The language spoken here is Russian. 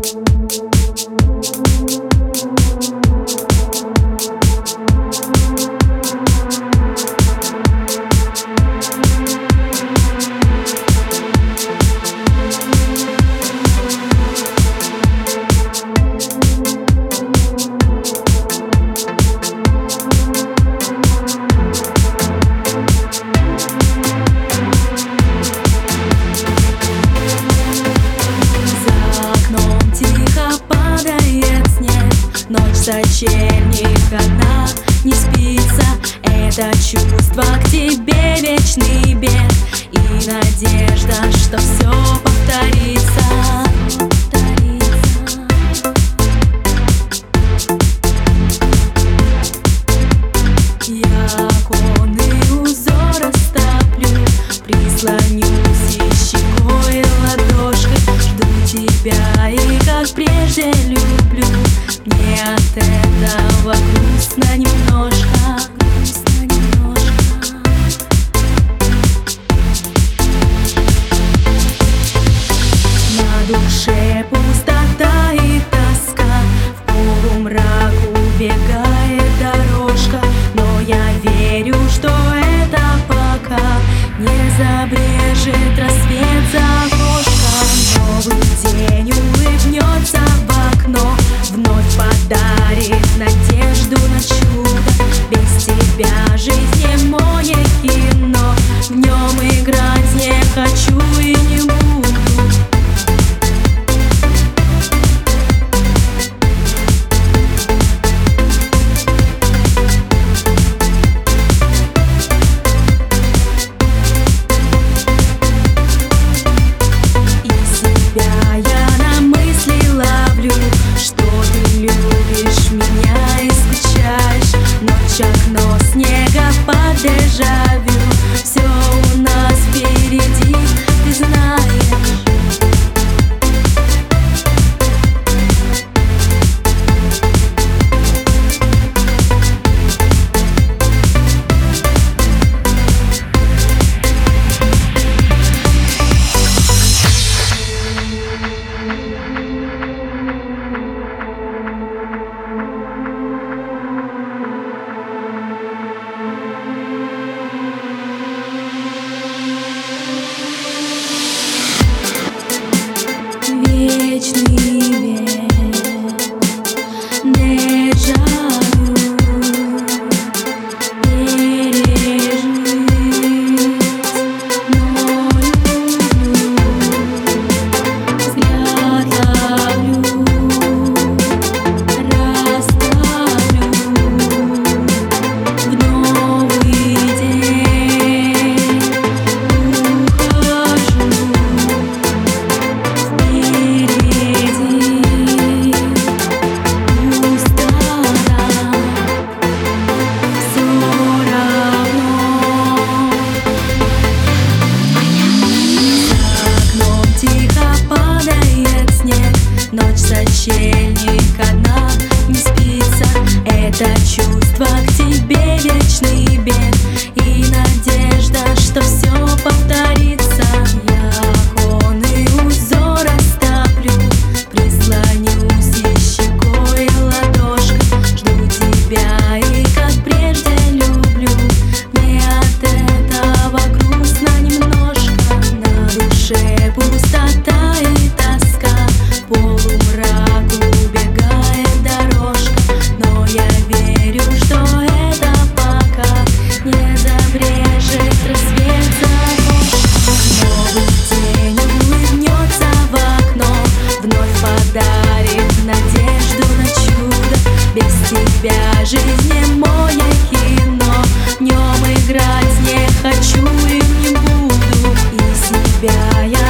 Сочельник одна, не спится. Это чувство к тебе вечный бег и надежда, что все повторится. Я оконный узор оставлю, прислонюсь и щекой, ладошкой жду тебя и как прежде люблю. Мне от этого грустно немножко. На душе пустота и тоска, в полумрак убегает дорожка. Но я верю, что это пока не забрежет рассвет за окошком. Новый день улыбнется в окно, вновь подарит надежду на чудо. Без тебя жизнь немое кино, в нем играть не хочу и не буду. Окно снега под дежавю, все у нас впереди, ты знаешь. Вечный век, дежавю, пережить, но люблю, взгляд ловлю, расставлю в новый день, ухожу. Ночь сочельник одна, не спится. Это чувство к тебе вечный бег и надежда, что все повторится. Я оконный узор оставлю, прислонюсь и щекой, ладошкой жду тебя и как прежде люблю. Мне от этого грустно немножко, на душе пустота и тоска. Полумрак убегает дорожка, но я верю, что это пока не забрежет рассвет за окошком. Новый день улыбнется в окно, вновь подарит надежду на чудо. Без тебя жизнь немое кино, в нем играть не хочу и не буду. И себя я